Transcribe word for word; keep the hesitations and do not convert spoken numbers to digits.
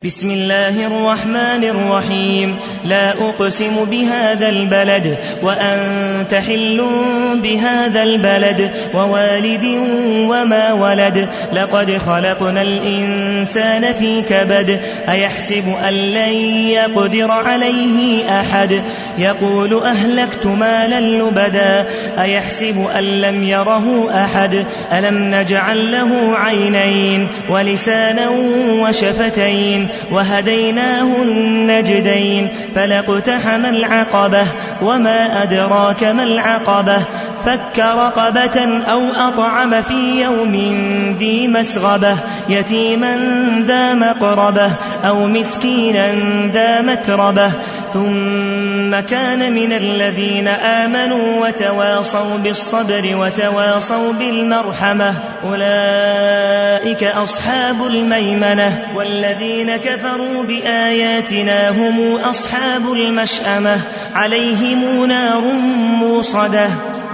بسم الله الرحمن الرحيم. لا أقسم بهذا البلد وأنت حل بهذا البلد ووالد وما ولد. لقد خلقنا الإنسان في كبد. أيحسب أن لن يقدر عليه أحد. يقول أهلكت مالا لبدا. أيحسب أن لم يره أحد. ألم نجعل له عينين ولسانا وشفتين وهديناه النجدين. فلاقتحم العقبة وما أدراك ما العقبة. فك رقبة أو أطعم في يوم ذي مسغبة. يتيما ذا مقربة أو مسكينا ذا متربة. ثم كان من الذين آمنوا وتواصوا بالصبر وتواصوا بالمرحمة. أولئك أصحاب الميمنة. والذين كفروا بآياتنا هم أصحاب المشأمة. عليهم نار موصدة.